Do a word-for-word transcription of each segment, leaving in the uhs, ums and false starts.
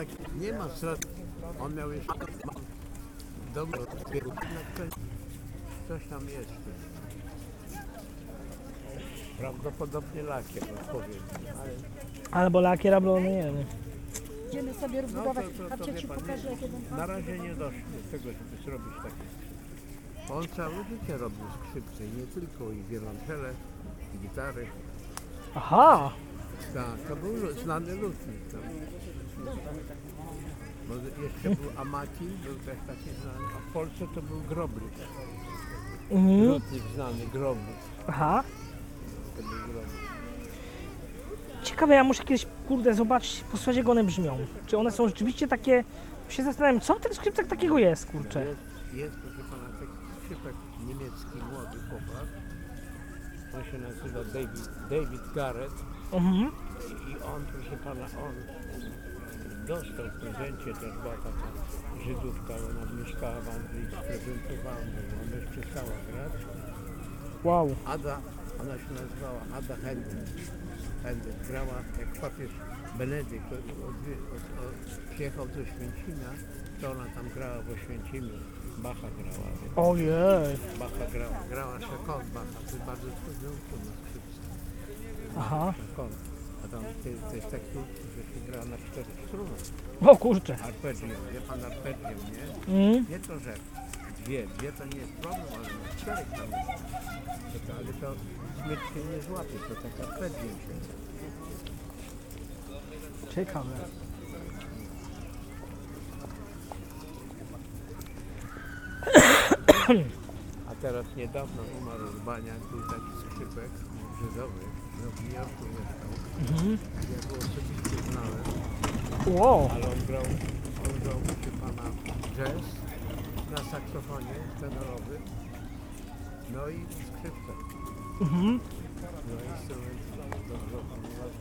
Nie ma straty. On miał jeszcze w domu coś tam jest. Prawdopodobnie lakier, no powiem. Ale... Albo lakier, albo no nie wiem. Będziemy sobie No to, rozbudować. to, to, Chodźcie, wie ci pan, pokażę, jakie nie, mam na razie nie doszło do tego, żeby zrobić takie skrzypce. On całe życie robił skrzypce, i nie tylko, i wiolonczele, i gitary. Aha! Tak, to był lu- znany lutnik. Tam. Bo jeszcze był Amati, był też taki znany, a w Polsce to był Groblik. Mhm. Lutnik znany, Groblik. Aha. To był Groblik. Ciekawe, ja muszę kiedyś, kurde, zobaczyć, posłuchać jak one brzmią. Czy one są rzeczywiście takie... Się zastanawiam, co w tych skrzypcach takiego jest, kurczę. Jest, jest, proszę pana, taki skrzypek niemiecki, młody chłopak. On się nazywa David, David Garrett. Mhm. I, I on, proszę pana, on dostał w prezencie, też była taka Żydówka, ona mieszkała w Anglii, sprezentowała mu, ona już przestała grać. Wow. Ada, ona się nazywała Ada Händel. Händel grała, jak papież Benedykt od, od, od, od, przyjechał do Święcimia, to ona tam grała w Oświęcimiu. Bacha grała, więc Ojej. Bacha grała, grała Szekon Bacha, to jest bardzo trudny utwór na skrzypce. Aha. Szekon. A tam to, to jest taki utwór, że się gra na czterech strunach. O kurczę. Arpeggio, wie pan arpeggio, nie? Mm. Nie to, że dwie, dwie to nie jest problem, ale na czterech tam jest. To, to, ale to smycz się nie złapie, to tak arpeggio się. Ciekawe. A teraz niedawno umarł Urbaniak, był taki skrzypek żydowy, no w New Yorku mieszkał. Mhm. Ja go osobiście znałem, Wow. ale on grał, on grał, proszę pana, jazz na saksofonie tenorowym, no i skrzypce. Mhm. No instrument dobrze opanował.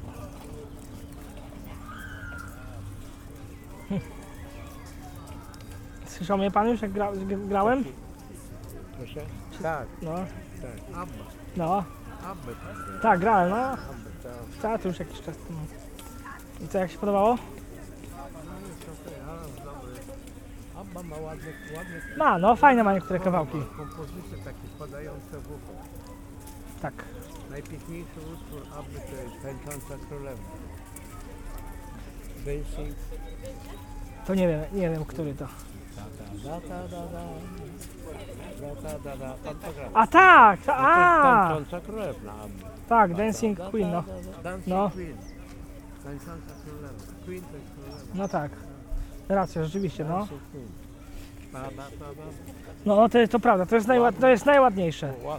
Słyszał mnie pan już, jak gra, jak grałem? Proszę? Tak, No. tak. Abba. No. Abba tam grał. Tak, grałem, no. Abba, tak. Tak, to już jakiś czas temu. I co, jak się podobało? No jest okej, a dobry. Abba ma ładne, ładne Ma, no fajne ma niektóre kawałki. ma kompozycje takie wpadające w ucho. Tak. Najpiękniejszy utwór Abby to jest Tańcząca Królewna. Dancing. To nie wiem, nie wiem, który to. Da, da, da, da, da. Da, da, da, da. Pan to gra. A tak! To A, jest Tańcząca Królewna Abby. tak, Dancing Queen, no. Dancing No. Queen. Tańcząca Królewna. Queen to jest Królewna. No tak. Racja, rzeczywiście, no. Dancing Queen. Ba, ba, ba, ba. No, to, to prawda, to jest, najład, to jest najładniejsze. O,